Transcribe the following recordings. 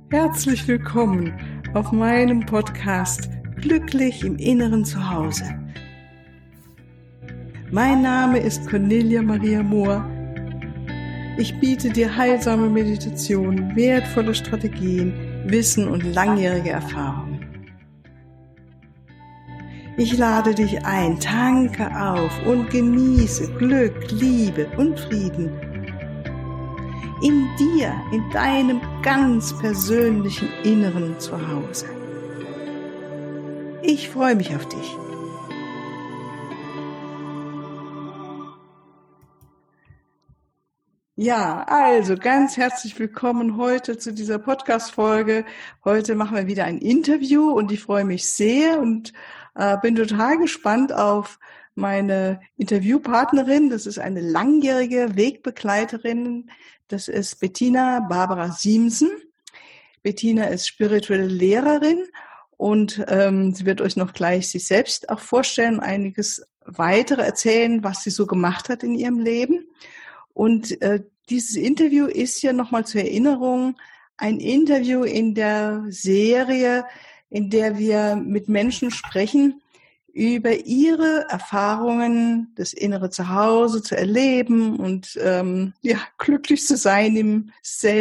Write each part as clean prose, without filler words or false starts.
Herzlich willkommen auf meinem Podcast Glücklich im Inneren Zuhause. Mein Name ist Cornelia Maria Mohr. Ich biete dir heilsame Meditation, wertvolle Strategien, Wissen und langjährige Erfahrungen. Ich lade dich ein, tanke auf und genieße Glück, Liebe und Frieden. In dir, in deinem ganz persönlichen Inneren Zuhause. Ich freue mich auf dich. Ja, also ganz herzlich willkommen heute zu dieser Podcast-Folge. Heute machen wir wieder ein Interview und ich freue mich sehr und bin total gespannt auf meine Interviewpartnerin. Das ist eine langjährige Wegbegleiterin. Das ist Bettina Barbara Siemsen. Bettina ist spirituelle Lehrerin und sie wird euch noch gleich sich selbst auch vorstellen, einiges weitere erzählen, was sie so gemacht hat in ihrem Leben. Und dieses Interview ist ja nochmal zur Erinnerung ein Interview in der Serie, in der wir mit Menschen sprechen, über ihre Erfahrungen, das innere Zuhause zu erleben und glücklich zu sein in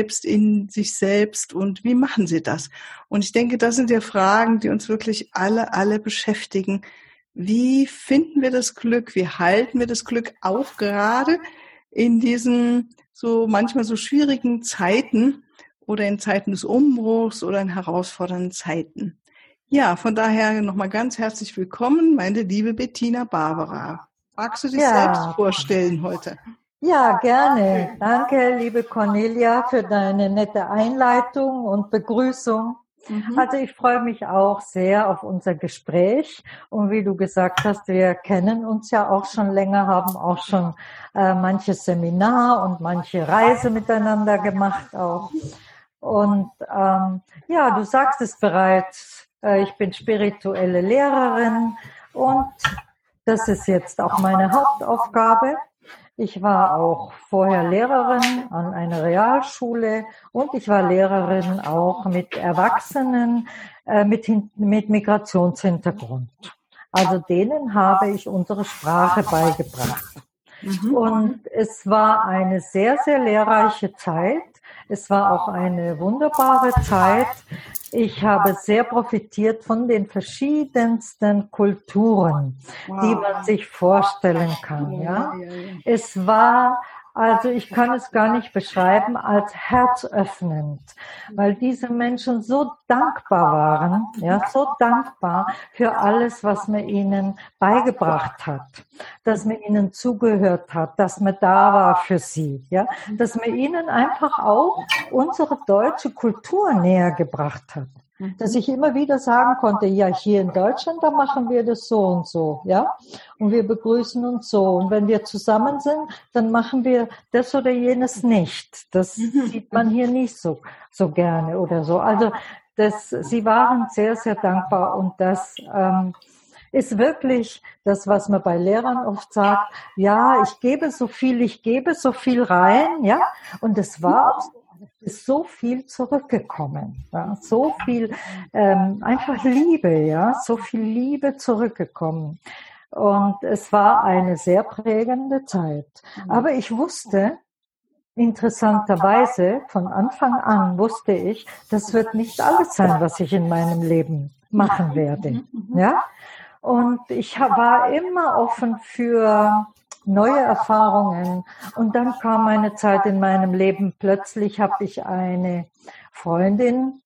sich selbst und wie machen sie das? Und ich denke, das sind ja Fragen, die uns wirklich alle beschäftigen. Wie finden wir das Glück? Wie halten wir das Glück auch gerade in diesen so manchmal so schwierigen Zeiten oder in Zeiten des Umbruchs oder in herausfordernden Zeiten? Ja, von daher nochmal ganz herzlich willkommen, meine liebe Bettina Barbara. Magst du dich selbst vorstellen heute? Ja, gerne. Danke, liebe Cornelia, für deine nette Einleitung und Begrüßung. Also ich freue mich auch sehr auf unser Gespräch. Und wie du gesagt hast, wir kennen uns ja auch schon länger, haben auch schon manches Seminar und manche Reise miteinander gemacht auch. Und du sagst es bereits, ich bin spirituelle Lehrerin und das ist jetzt auch meine Hauptaufgabe. Ich war auch vorher Lehrerin an einer Realschule und ich war Lehrerin auch mit Erwachsenen mit Migrationshintergrund. Also denen habe ich unsere Sprache beigebracht. Und es war eine sehr, sehr lehrreiche Zeit. Es war auch eine wunderbare Zeit. Ich habe sehr profitiert von den verschiedensten Kulturen, die man sich vorstellen kann. Ja, es war, also ich kann es gar nicht beschreiben, als herzöffnend, weil diese Menschen so dankbar waren, ja, so dankbar für alles, was man ihnen beigebracht hat, dass man ihnen zugehört hat, dass man da war für sie, ja, dass man ihnen einfach auch unsere deutsche Kultur näher gebracht hat. Dass ich immer wieder sagen konnte, ja, hier in Deutschland, da machen wir das so und so, ja. Und wir begrüßen uns so. Und wenn wir zusammen sind, dann machen wir das oder jenes nicht. Das sieht man hier nicht so gerne oder so. Also, sie waren sehr, sehr dankbar und das, ist wirklich das, was man bei Lehrern oft sagt, ja, ich gebe so viel rein, ja. Und es war auch ist so viel zurückgekommen, ja, so viel einfach Liebe, ja, so viel Liebe zurückgekommen. Und es war eine sehr prägende Zeit. Aber ich wusste, interessanterweise, von Anfang an wusste ich, das wird nicht alles sein, was ich in meinem Leben machen werde, ja. Und ich war immer offen für neue Erfahrungen. Und dann kam eine Zeit in meinem Leben, plötzlich habe ich eine Freundin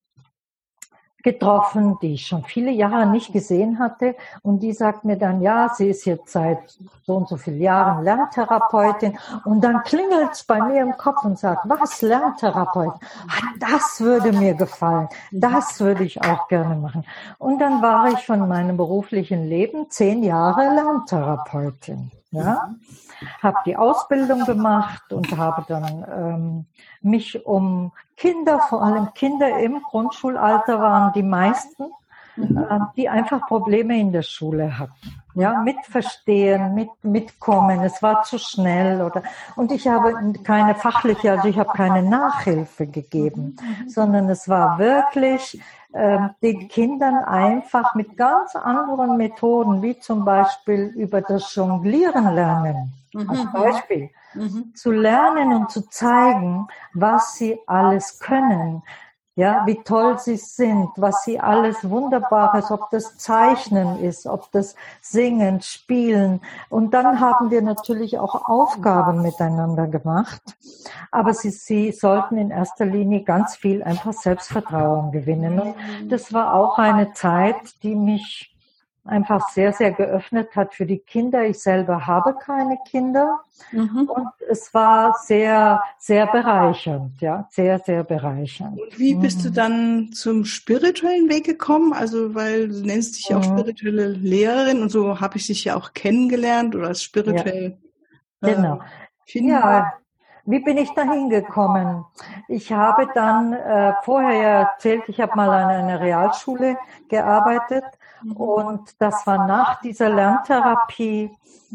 getroffen, die ich schon viele Jahre nicht gesehen hatte. Und die sagt mir dann, ja, sie ist jetzt seit so und so vielen Jahren Lerntherapeutin. Und dann klingelt es bei mir im Kopf und sagt, was, Lerntherapeutin? Das würde mir gefallen. Das würde ich auch gerne machen. Und dann war ich von meinem beruflichen Leben 10 Jahre Lerntherapeutin. Ja, habe die Ausbildung gemacht und habe dann mich um Kinder, vor allem Kinder im Grundschulalter waren die meisten, die einfach Probleme in der Schule hatten. Ja, mit Verstehen, mitkommen, es war zu schnell und ich habe keine fachliche, also ich habe keine Nachhilfe gegeben, sondern es war wirklich den Kindern einfach mit ganz anderen Methoden, wie zum Beispiel über das Jonglieren lernen, als Beispiel, zu lernen und zu zeigen, was sie alles können. Ja, wie toll sie sind, was sie alles Wunderbares, ob das Zeichnen ist, ob das Singen, Spielen. Und dann haben wir natürlich auch Aufgaben miteinander gemacht. Aber sie sollten in erster Linie ganz viel einfach Selbstvertrauen gewinnen. Und das war auch eine Zeit, die mich einfach sehr, sehr geöffnet hat für die Kinder. Ich selber habe keine Kinder. Und es war sehr, sehr bereichernd, ja, sehr, sehr bereichernd. Und wie bist du dann zum spirituellen Weg gekommen? Also, weil du nennst dich ja auch spirituelle Lehrerin und so habe ich dich ja auch kennengelernt oder als spirituell. Genau. Ja, wie bin ich da hingekommen? Ich habe dann vorher ja erzählt, ich habe mal an einer Realschule gearbeitet und das war nach dieser Lerntherapie.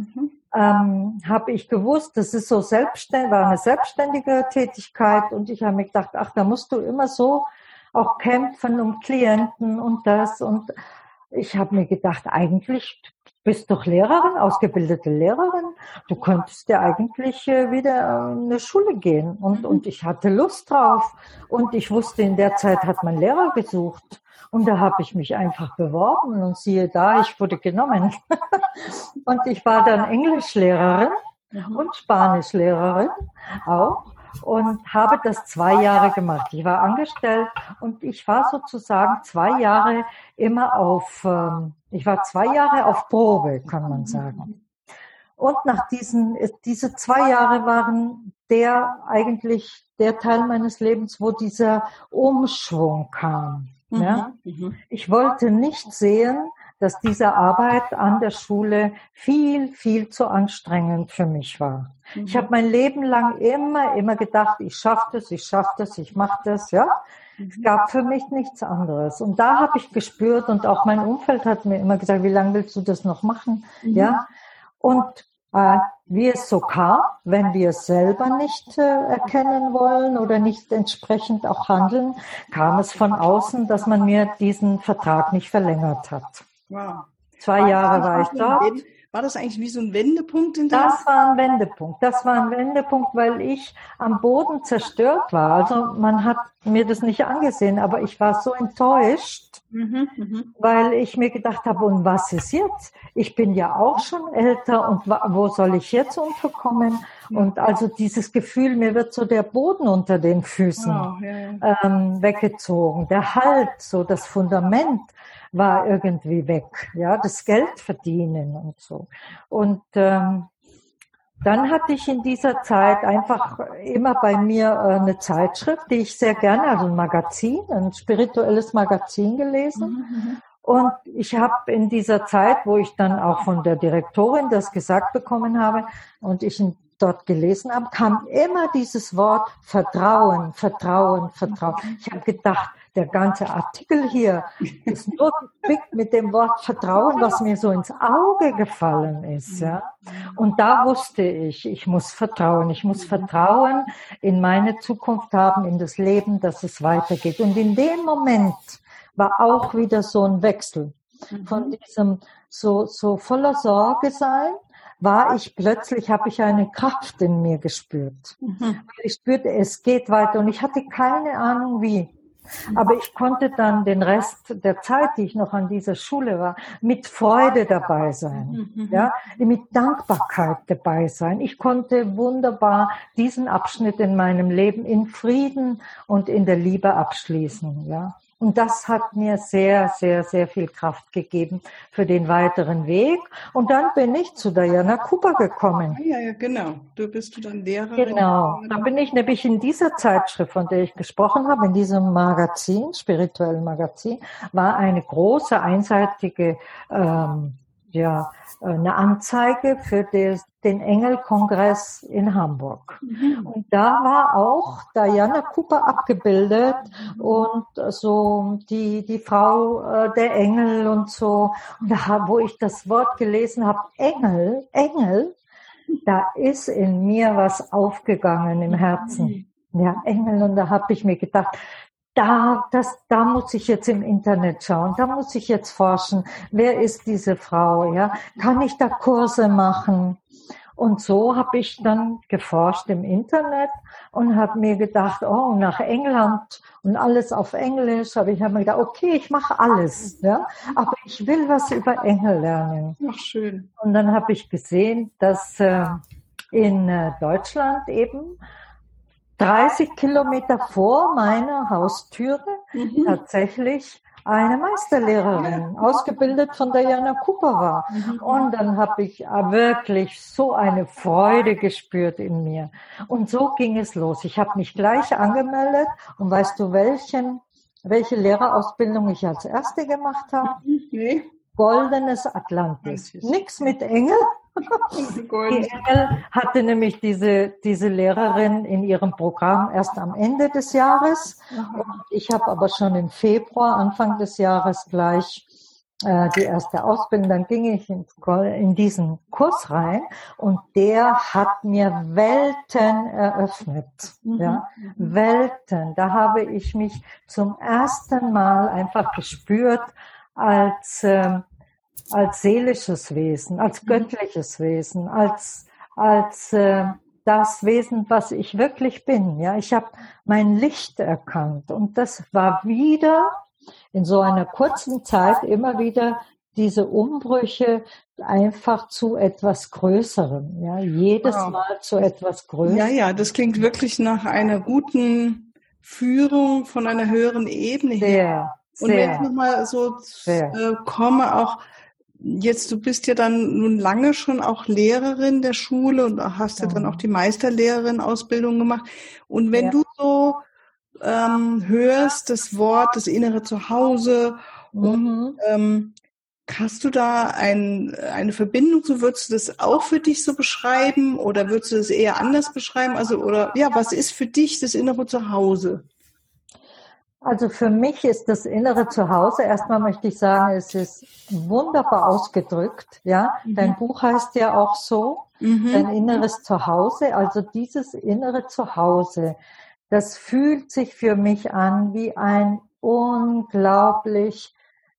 Habe ich gewusst, das ist so war eine selbstständige Tätigkeit und ich habe mir gedacht, ach, da musst du immer so auch kämpfen um Klienten und das und ich habe mir gedacht, eigentlich bist doch Lehrerin, ausgebildete Lehrerin, du könntest ja eigentlich wieder in eine Schule gehen und ich hatte Lust drauf und ich wusste, in der Zeit hat man Lehrer gesucht. Und da habe ich mich einfach beworben und siehe da, ich wurde genommen. Und ich war dann Englischlehrerin und Spanischlehrerin auch und habe das 2 Jahre gemacht. Ich war angestellt und ich war sozusagen 2 Jahre immer ich war 2 Jahre auf Probe, kann man sagen. Und nach diese 2 Jahre waren eigentlich der Teil meines Lebens, wo dieser Umschwung kam. Ja? Ich wollte nicht sehen, dass diese Arbeit an der Schule viel, viel zu anstrengend für mich war. Ich habe mein Leben lang immer gedacht, ich schaffe das, ich mache das, ja. Es gab für mich nichts anderes. Und da habe ich gespürt und auch mein Umfeld hat mir immer gesagt, wie lange willst du das noch machen, ja. Und wie es so kam, wenn wir es selber nicht erkennen wollen oder nicht entsprechend auch handeln, kam es von außen, dass man mir diesen Vertrag nicht verlängert hat. Wow. 2 Jahre war ich dort. War das eigentlich wie so ein Wendepunkt in Das war ein Wendepunkt. Das war ein Wendepunkt, weil ich am Boden zerstört war. Also man hat mir das nicht angesehen, aber ich war so enttäuscht, weil ich mir gedacht habe, und was ist jetzt? Ich bin ja auch schon älter und wo soll ich jetzt unterkommen? Und also dieses Gefühl, mir wird so der Boden unter den Füßen weggezogen. Der Halt, so das Fundament war irgendwie weg, ja, das Geld verdienen und so. Und dann hatte ich in dieser Zeit einfach immer bei mir eine Zeitschrift, die ich sehr gerne, also ein spirituelles Magazin gelesen. Und ich habe in dieser Zeit, wo ich dann auch von der Direktorin das gesagt bekommen habe und ich dort gelesen habe, kam immer dieses Wort Vertrauen, Vertrauen, Vertrauen. Ich habe gedacht, der ganze Artikel hier ist nur gespickt mit dem Wort Vertrauen, was mir so ins Auge gefallen ist. Ja? Und da wusste ich muss vertrauen. Ich muss Vertrauen in meine Zukunft haben, in das Leben, dass es weitergeht. Und in dem Moment war auch wieder so ein Wechsel von diesem so voller Sorge sein. Habe ich eine Kraft in mir gespürt. Ich spürte, es geht weiter und ich hatte keine Ahnung wie. Aber ich konnte dann den Rest der Zeit, die ich noch an dieser Schule war, mit Freude dabei sein, ja, mit Dankbarkeit dabei sein. Ich konnte wunderbar diesen Abschnitt in meinem Leben in Frieden und in der Liebe abschließen, ja. Und das hat mir sehr, sehr, sehr viel Kraft gegeben für den weiteren Weg. Und dann bin ich zu Diana Cooper gekommen. Ja, genau. Bist du dann Lehrerin? Genau. Da bin ich nämlich in dieser Zeitschrift, von der ich gesprochen habe, in diesem Magazin, spirituellen Magazin, war eine große, einseitige ja eine Anzeige für den Engelkongress in Hamburg. Und da war auch Diana Cooper abgebildet und so die Frau der Engel und so. Und da, wo ich das Wort gelesen habe, Engel, da ist in mir was aufgegangen im Herzen. Ja, Engel. Und da habe ich mir gedacht, da muss ich jetzt im Internet schauen, da muss ich jetzt forschen. Wer ist diese Frau? Ja, kann ich da Kurse machen? Und so habe ich dann geforscht im Internet und habe mir gedacht, oh, nach England und alles auf Englisch. Aber ich habe mir gedacht, okay, ich mache alles, ja, aber ich will was über Engel lernen. Ach, schön. Und dann habe ich gesehen, dass in Deutschland eben 30 Kilometer vor meiner Haustüre tatsächlich eine Meisterlehrerin, ausgebildet von Diana Cooper war. Und dann habe ich wirklich so eine Freude gespürt in mir. Und so ging es los. Ich habe mich gleich angemeldet und weißt du, welche Lehrerausbildung ich als erste gemacht habe? Nee. Goldenes Atlantis. Nichts mit Engel. Die Engel hatte nämlich diese Lehrerin in ihrem Programm erst am Ende des Jahres. Und ich habe aber schon im Februar, Anfang des Jahres gleich die erste Ausbildung. Dann ging ich in diesen Kurs rein und der hat mir Welten eröffnet. Ja, Welten. Da habe ich mich zum ersten Mal einfach gespürt als seelisches Wesen, als göttliches Wesen, als das Wesen, was ich wirklich bin. Ja, ich habe mein Licht erkannt und das war wieder in so einer kurzen Zeit immer wieder diese Umbrüche einfach zu etwas Größerem. Ja, jedes Mal zu etwas Größerem. Ja, das klingt wirklich nach einer guten Führung von einer höheren Ebene her. Und wenn ich nochmal so komme, auch jetzt, du bist ja dann nun lange schon auch Lehrerin der Schule und hast ja dann auch die Meisterlehrerin-Ausbildung gemacht. Und wenn du so hörst das Wort, das innere Zuhause, und hast du da eine Verbindung, so würdest du das auch für dich so beschreiben oder würdest du das eher anders beschreiben? Also, oder ja, was ist für dich das innere Zuhause? Also für mich ist das innere Zuhause, erstmal möchte ich sagen, es ist wunderbar ausgedrückt, ja. Dein Buch heißt ja auch so, dein inneres Zuhause. Also dieses innere Zuhause, das fühlt sich für mich an wie ein unglaublicher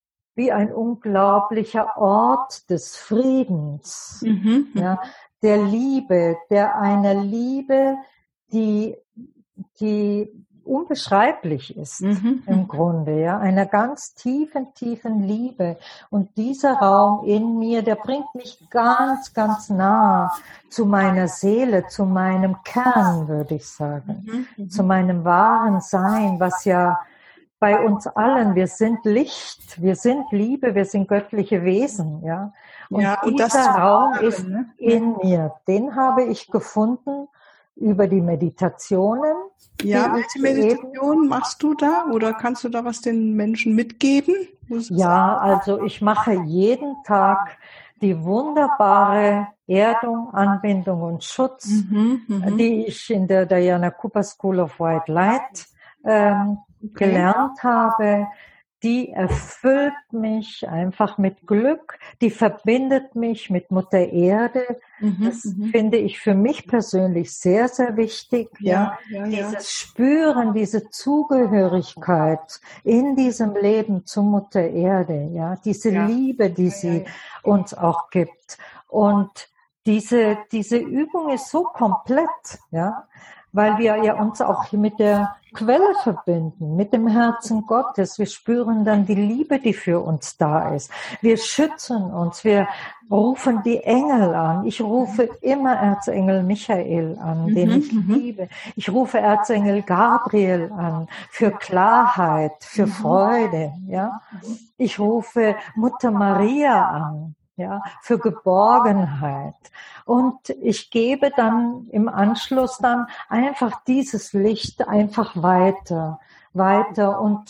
Ort des Friedens, ja, der Liebe, einer Liebe, die unbeschreiblich ist im Grunde, ja, einer ganz tiefen Liebe. Und dieser Raum in mir, der bringt mich ganz, ganz nah zu meiner Seele, zu meinem Kern, würde ich sagen, zu meinem wahren Sein, was ja bei uns allen, wir sind Licht, wir sind Liebe, wir sind göttliche Wesen, ja. Und dieser Raum ist in mir. Den habe ich gefunden über die Meditationen. Ja, welche Meditation machst du da oder kannst du da was den Menschen mitgeben? Ja, also ich mache jeden Tag die wunderbare Erdung, Anbindung und Schutz, die ich in der Diana Cooper School of White Light gelernt habe. Die erfüllt mich einfach mit Glück, die verbindet mich mit Mutter Erde. Das finde ich für mich persönlich sehr, sehr wichtig. Dieses Spüren, diese Zugehörigkeit in diesem Leben zu Mutter Erde, ja, diese Liebe, die sie uns auch gibt. Und diese Übung ist so komplett, ja, weil wir ja uns auch mit der Quelle verbinden, mit dem Herzen Gottes. Wir spüren dann die Liebe, die für uns da ist. Wir schützen uns, wir rufen die Engel an. Ich rufe immer Erzengel Michael an, den ich liebe. Ich rufe Erzengel Gabriel an, für Klarheit, für Freude, ja. Ich rufe Mutter Maria an, ja, für Geborgenheit. Und ich gebe dann im Anschluss dann einfach dieses Licht einfach weiter. Und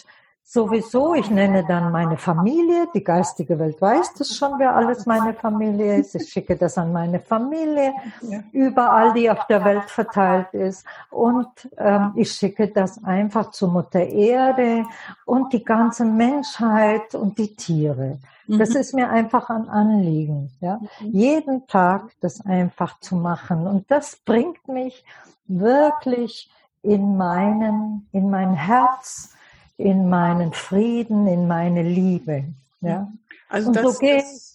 sowieso, ich nenne dann meine Familie, die geistige Welt weiß das schon, wer alles meine Familie ist. Ich schicke das an meine Familie, überall, die auf der Welt verteilt ist. Und ich schicke das einfach zu Mutter Erde und die ganze Menschheit und die Tiere. Das ist mir einfach ein Anliegen, ja. Jeden Tag das einfach zu machen. Und das bringt mich wirklich in mein Herz, in meinen Frieden, in meine Liebe, ja. Also und so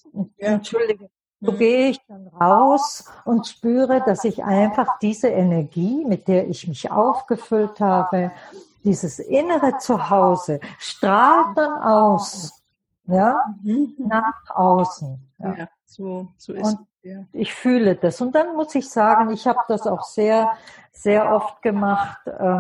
gehe ich dann raus und spüre, dass ich einfach diese Energie, mit der ich mich aufgefüllt habe, dieses innere Zuhause, strahlt dann aus. Ja, nach außen. Ja, so ist und ich fühle das. Und dann muss ich sagen, ich habe das auch sehr, sehr oft gemacht,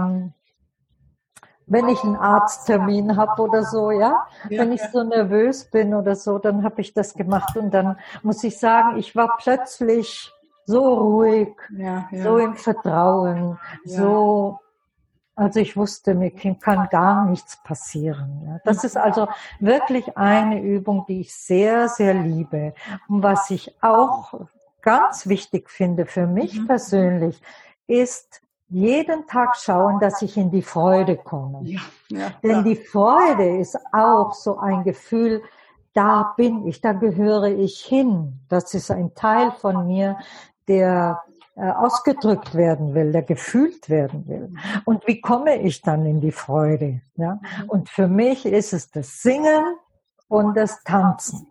wenn ich einen Arzttermin habe oder so, ja. Wenn ich so nervös bin oder so, dann habe ich das gemacht. Und dann muss ich sagen, ich war plötzlich so ruhig, so im Vertrauen, so. Also ich wusste, mir kann gar nichts passieren. Ja. Das ist also wirklich eine Übung, die ich sehr, sehr liebe. Und was ich auch ganz wichtig finde für mich persönlich, ist jeden Tag schauen, dass ich in die Freude komme. Denn die Freude ist auch so ein Gefühl, da bin ich, da gehöre ich hin. Das ist ein Teil von mir, der ausgedrückt werden will, der gefühlt werden will. Und wie komme ich dann in die Freude? Ja? Und für mich ist es das Singen und das Tanzen.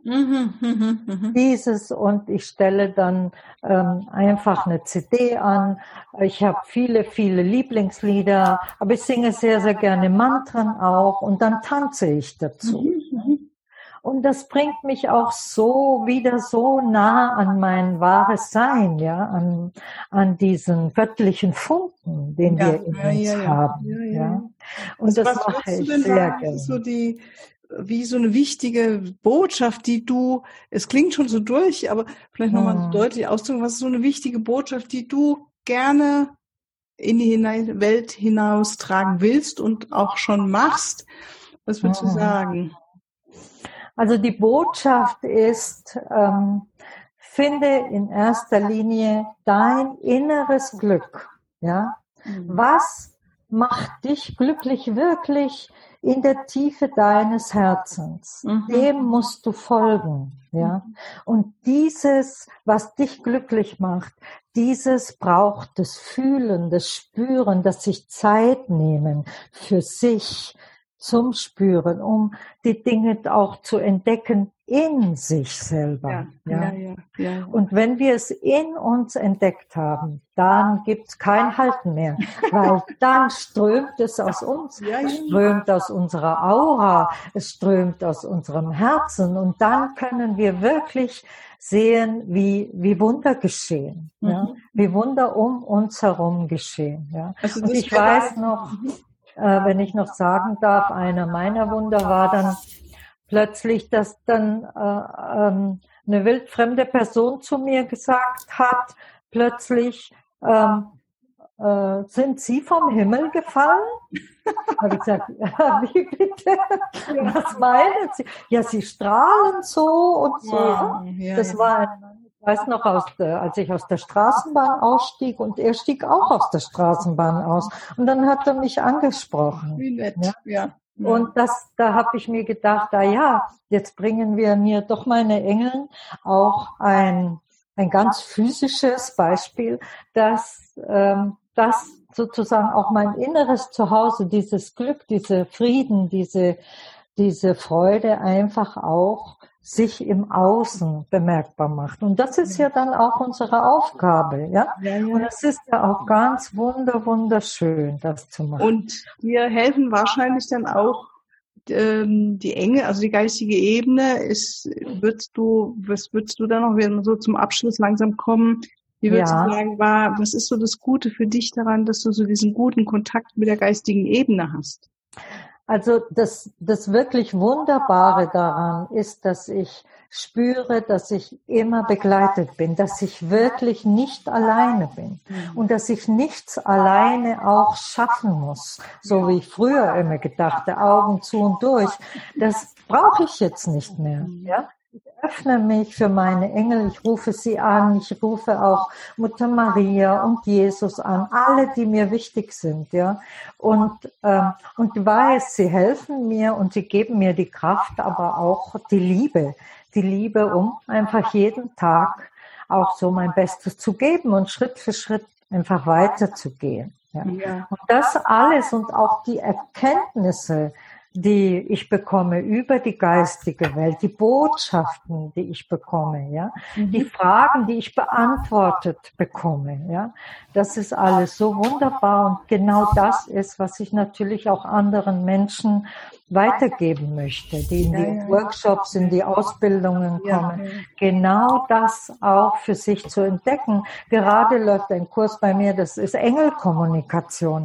Dieses, und ich stelle dann einfach eine CD an. Ich habe viele, viele Lieblingslieder, aber ich singe sehr, sehr gerne Mantren auch und dann tanze ich dazu. Und das bringt mich auch so wieder so nah an mein wahres Sein, ja, an diesen göttlichen Funken, den wir in uns haben. Ja. Und also das mache ich sehr gerne. So wie so eine wichtige Botschaft, die du, es klingt schon so durch, aber vielleicht nochmal so deutlich auszudrücken, was ist so eine wichtige Botschaft, die du gerne in die Welt hinaustragen willst und auch schon machst? Was würdest du sagen? Also die Botschaft ist, finde in erster Linie dein inneres Glück. Ja? Was macht dich glücklich wirklich in der Tiefe deines Herzens? Dem musst du folgen. Ja? Und dieses, was dich glücklich macht, dieses braucht das Fühlen, das Spüren, das sich Zeit nehmen für sich, zum Spüren, um die Dinge auch zu entdecken in sich selber. Ja. Und wenn wir es in uns entdeckt haben, dann gibt's kein Halten mehr, weil dann strömt es aus uns, es strömt aus unserer Aura, es strömt aus unserem Herzen und dann können wir wirklich sehen, wie Wunder geschehen, ja? Wie Wunder um uns herum geschehen. Ja? Also und ich weiß noch, wenn ich noch sagen darf, einer meiner Wunder war dann plötzlich, dass dann eine wildfremde Person zu mir gesagt hat, plötzlich, sind Sie vom Himmel gefallen? Habe ich gesagt, wie bitte? Was meinen Sie? Ja, Sie strahlen so und so. Das war ich weiß noch, als ich aus der Straßenbahn ausstieg und er stieg auch aus der Straßenbahn aus. Und dann hat er mich angesprochen. Wie nett, Und da habe ich mir gedacht, jetzt bringen wir mir doch meine Engeln auch ein ganz physisches Beispiel, dass das sozusagen auch mein inneres Zuhause, dieses Glück, diese Frieden, diese Freude einfach auch sich im Außen bemerkbar macht. Und das ist ja dann auch unsere Aufgabe, ja? Und es ist ja auch ganz wunderschön, das zu machen. Und dir helfen wahrscheinlich dann auch die Engel, also die geistige Ebene, was würdest du da noch, wenn wir so zum Abschluss langsam kommen, wie würdest du sagen, was ist so das Gute für dich daran, dass du so diesen guten Kontakt mit der geistigen Ebene hast? Also das wirklich Wunderbare daran ist, dass ich spüre, dass ich immer begleitet bin, dass ich wirklich nicht alleine bin und dass ich nichts alleine auch schaffen muss, so wie ich früher immer gedachte, Augen zu und durch. Das brauche ich jetzt nicht mehr, ja. Ich öffne mich für meine Engel, ich rufe sie an, ich rufe auch Mutter Maria und Jesus an, alle, die mir wichtig sind, ja. Und weiß, sie helfen mir und sie geben mir die Kraft, aber auch die Liebe, um einfach jeden Tag auch so mein Bestes zu geben und Schritt für Schritt einfach weiterzugehen. Ja. Ja. Und das alles und auch die Erkenntnisse, die ich bekomme über die geistige Welt, die Botschaften, die ich bekomme, ja, die Fragen, die ich beantwortet bekomme, ja, das ist alles so wunderbar und genau das ist, was ich natürlich auch anderen Menschen weitergeben möchte, die in die Workshops, in die Ausbildungen kommen, genau das auch für sich zu entdecken. Gerade läuft ein Kurs bei mir, das ist Engelkommunikation.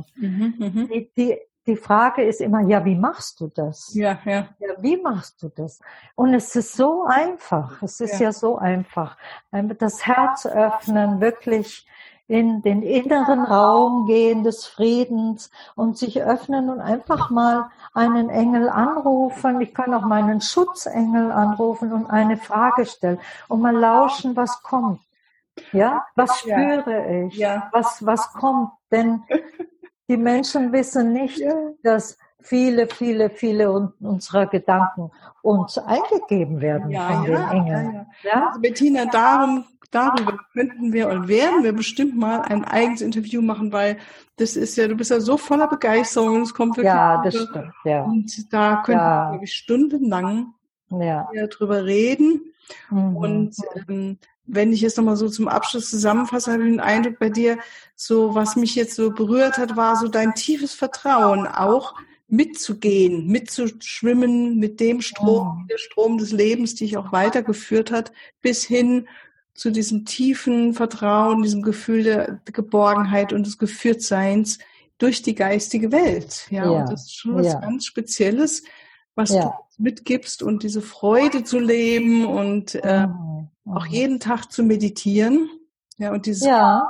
Die Frage ist immer, ja, wie machst du das? Ja, wie machst du das? Und es ist so einfach. Es ist ja so einfach. Das Herz öffnen, wirklich in den inneren Raum gehen des Friedens und sich öffnen und einfach mal einen Engel anrufen. Ich kann auch meinen Schutzengel anrufen und eine Frage stellen und mal lauschen, was kommt. Ja, was spüre ich? Was kommt? Denn die Menschen wissen nicht, dass viele unserer Gedanken uns eingegeben werden von den Engeln. Ja? Also Bettina, darüber könnten wir und werden wir bestimmt mal ein eigenes Interview machen, weil das ist ja, du bist ja so voller Begeisterung und es kommt wirklich. Ja, das stimmt, ja. Und da könnten wir wirklich stundenlang drüber reden. Und wenn ich jetzt nochmal so zum Abschluss zusammenfasse, habe ich den Eindruck bei dir, so was mich jetzt so berührt hat, war so dein tiefes Vertrauen, auch mitzugehen, mitzuschwimmen mit dem Strom, der Strom des Lebens, die dich auch weitergeführt hat, bis hin zu diesem tiefen Vertrauen, diesem Gefühl der Geborgenheit und des Geführtseins durch die geistige Welt. Ja, und das ist schon was ganz Spezielles, was du mitgibst und diese Freude zu leben und auch jeden Tag zu meditieren. Ja, und dieses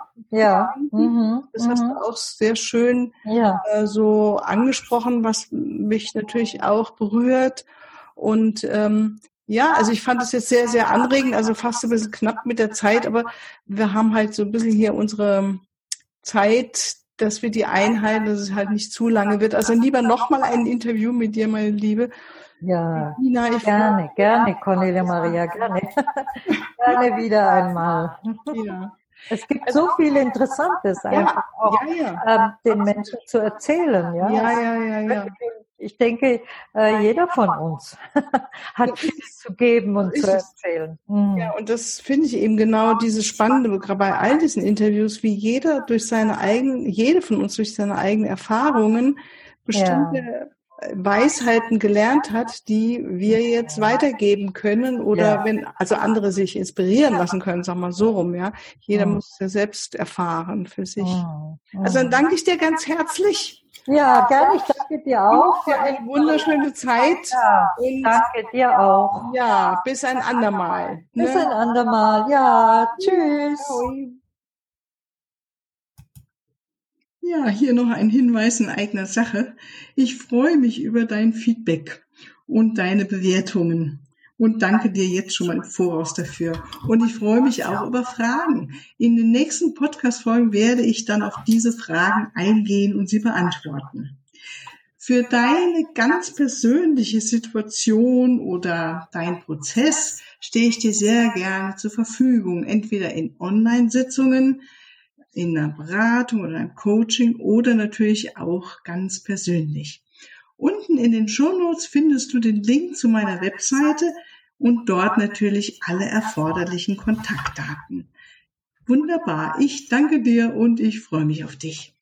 das hast du auch sehr schön so angesprochen, was mich natürlich auch berührt. Und also ich fand es jetzt sehr, sehr anregend, also fast ein bisschen knapp mit der Zeit, aber wir haben halt so ein bisschen hier unsere Zeit, dass wir die einhalten, dass es halt nicht zu lange wird. Also lieber nochmal ein Interview mit dir, meine Liebe. Ja, Bettina, gerne, Cornelia Maria, gerne. Gerne wieder einmal. Ja. Es gibt so viel Interessantes einfach auch den Menschen zu erzählen. Ja. Ich denke, jeder von uns hat viel zu geben und zu erzählen. Ja, und das finde ich eben genau dieses Spannende bei all diesen Interviews, wie jede von uns durch seine eigenen Erfahrungen bestimmte Weisheiten gelernt hat, die wir jetzt weitergeben können oder wenn also andere sich inspirieren lassen können, sagen wir mal so rum, ja. Jeder muss es ja selbst erfahren für sich. Also dann danke ich dir ganz herzlich. Ja, gerne. Ich danke dir auch für eine wunderschöne Zeit. Ja, und danke dir auch. Ja, bis ein andermal. Bis ein andermal. Ja, tschüss. Ja, hier noch ein Hinweis in eigener Sache. Ich freue mich über dein Feedback und deine Bewertungen und danke dir jetzt schon mal im Voraus dafür. Und ich freue mich auch über Fragen. In den nächsten Podcast-Folgen werde ich dann auf diese Fragen eingehen und sie beantworten. Für deine ganz persönliche Situation oder dein Prozess stehe ich dir sehr gerne zur Verfügung, entweder in Online-Sitzungen, in einer Beratung oder einem Coaching oder natürlich auch ganz persönlich. Unten in den Shownotes findest du den Link zu meiner Webseite und dort natürlich alle erforderlichen Kontaktdaten. Wunderbar, ich danke dir und ich freue mich auf dich.